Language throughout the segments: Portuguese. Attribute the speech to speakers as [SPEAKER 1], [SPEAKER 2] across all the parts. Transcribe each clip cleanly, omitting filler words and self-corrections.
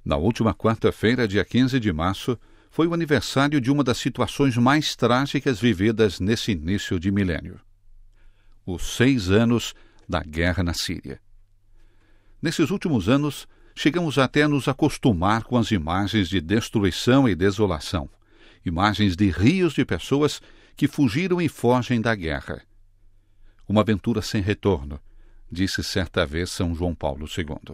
[SPEAKER 1] Na última quarta-feira, dia 15 de março, foi o aniversário de uma das situações mais trágicas vividas nesse início de milênio. Os 6 anos da guerra na Síria. Nesses últimos anos, chegamos até a nos acostumar com as imagens de destruição e desolação, imagens de rios de pessoas que fugiram e fogem da guerra. Uma aventura sem retorno, disse certa vez São João Paulo II.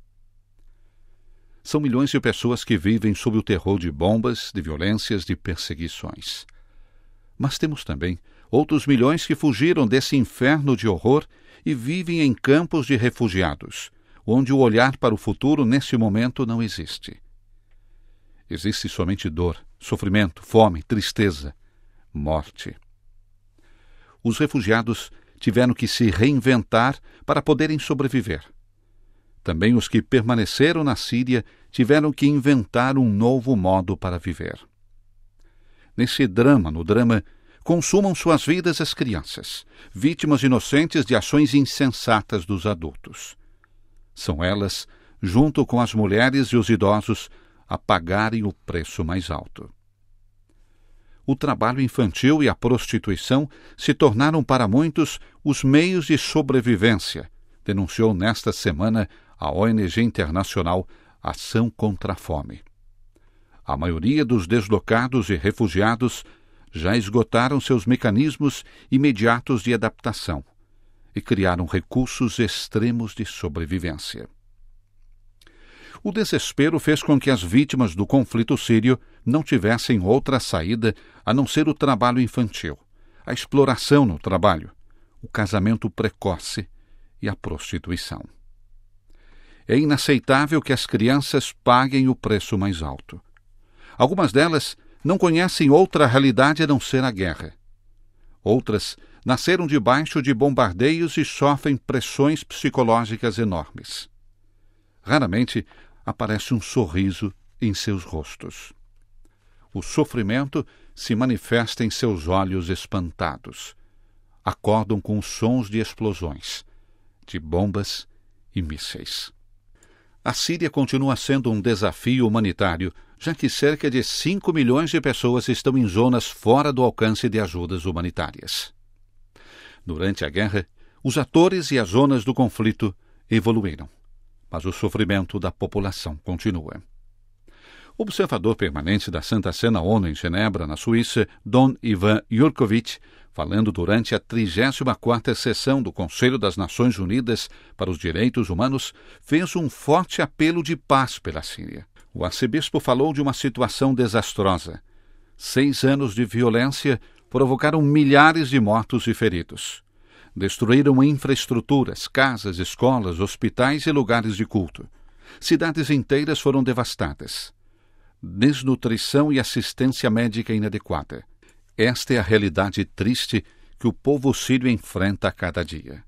[SPEAKER 1] São milhões de pessoas que vivem sob o terror de bombas, de violências, de perseguições. Mas temos também outros milhões que fugiram desse inferno de horror e vivem em campos de refugiados, onde o olhar para o futuro nesse momento não existe. Existe somente dor, sofrimento, fome, tristeza, morte. Os refugiados tiveram que se reinventar para poderem sobreviver. Também os que permaneceram na Síria tiveram que inventar um novo modo para viver. No drama, consumam suas vidas as crianças, vítimas inocentes de ações insensatas dos adultos. São elas, junto com as mulheres e os idosos, a pagarem o preço mais alto. O trabalho infantil e a prostituição se tornaram para muitos os meios de sobrevivência, denunciou nesta semana a ONG internacional Ação contra a Fome. A maioria dos deslocados e refugiados já esgotaram seus mecanismos imediatos de adaptação e criaram recursos extremos de sobrevivência. O desespero fez com que as vítimas do conflito sírio não tivessem outra saída a não ser o trabalho infantil, a exploração no trabalho, o casamento precoce e a prostituição. É inaceitável que as crianças paguem o preço mais alto. Algumas delas não conhecem outra realidade a não ser a guerra. Outras nasceram debaixo de bombardeios e sofrem pressões psicológicas enormes. Raramente aparece um sorriso em seus rostos. O sofrimento se manifesta em seus olhos espantados. Acordam com os sons de explosões, de bombas e mísseis. A Síria continua sendo um desafio humanitário, já que cerca de 5 milhões de pessoas estão em zonas fora do alcance de ajudas humanitárias. Durante a guerra, os atores e as zonas do conflito evoluíram, mas o sofrimento da população continua. O observador permanente da Santa Sé na ONU em Genebra, na Suíça, Don Ivan Jurkovic, falando durante a 34ª sessão do Conselho das Nações Unidas para os Direitos Humanos, fez um forte apelo de paz pela Síria. O arcebispo falou de uma situação desastrosa. 6 anos de violência provocaram milhares de mortos e feridos. Destruíram infraestruturas, casas, escolas, hospitais e lugares de culto. Cidades inteiras foram devastadas. Desnutrição e assistência médica inadequada. Esta é a realidade triste que o povo sírio enfrenta a cada dia.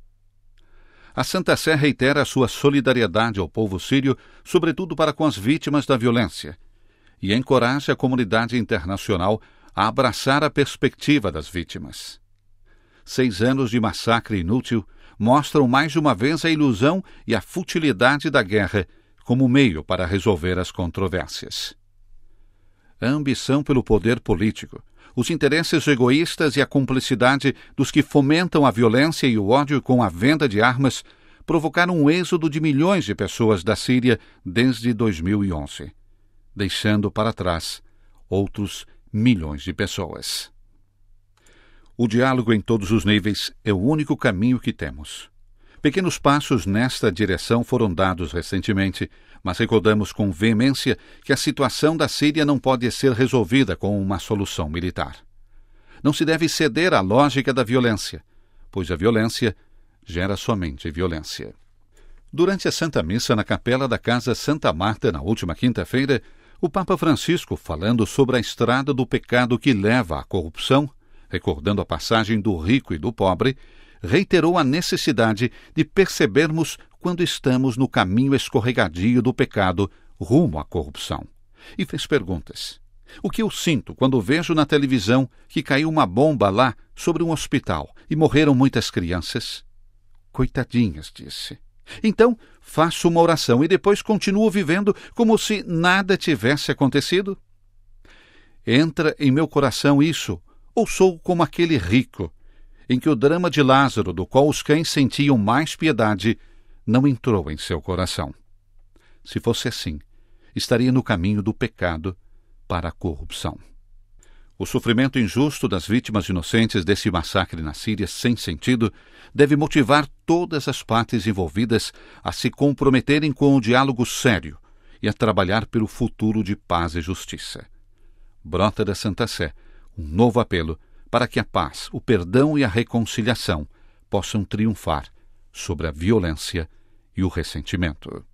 [SPEAKER 1] A Santa Sé reitera a sua solidariedade ao povo sírio, sobretudo para com as vítimas da violência, e encoraja a comunidade internacional a abraçar a perspectiva das vítimas. 6 anos de massacre inútil mostram mais uma vez a ilusão e a futilidade da guerra como meio para resolver as controvérsias. A ambição pelo poder político, os interesses egoístas e a cumplicidade dos que fomentam a violência e o ódio com a venda de armas provocaram um êxodo de milhões de pessoas da Síria desde 2011, deixando para trás outros milhões de pessoas. O diálogo em todos os níveis é o único caminho que temos. Pequenos passos nesta direção foram dados recentemente, mas recordamos com veemência que a situação da Síria não pode ser resolvida com uma solução militar. Não se deve ceder à lógica da violência, pois a violência gera somente violência. Durante a Santa Missa na capela da Casa Santa Marta, na última quinta-feira, o Papa Francisco, falando sobre a estrada do pecado que leva à corrupção, recordando a passagem do rico e do pobre, reiterou a necessidade de percebermos quando estamos no caminho escorregadio do pecado rumo à corrupção. E fez perguntas. O que eu sinto quando vejo na televisão que caiu uma bomba lá sobre um hospital e morreram muitas crianças? Coitadinhas, disse. Então, faço uma oração e depois continuo vivendo como se nada tivesse acontecido? Entra em meu coração isso, ou sou como aquele rico, em que o drama de Lázaro, do qual os cães sentiam mais piedade, não entrou em seu coração? Se fosse assim, estaria no caminho do pecado para a corrupção. O sofrimento injusto das vítimas inocentes desse massacre na Síria sem sentido deve motivar todas as partes envolvidas a se comprometerem com o diálogo sério e a trabalhar pelo futuro de paz e justiça. Brota da Santa Sé um novo apelo para que a paz, o perdão e a reconciliação possam triunfar sobre a violência e o ressentimento.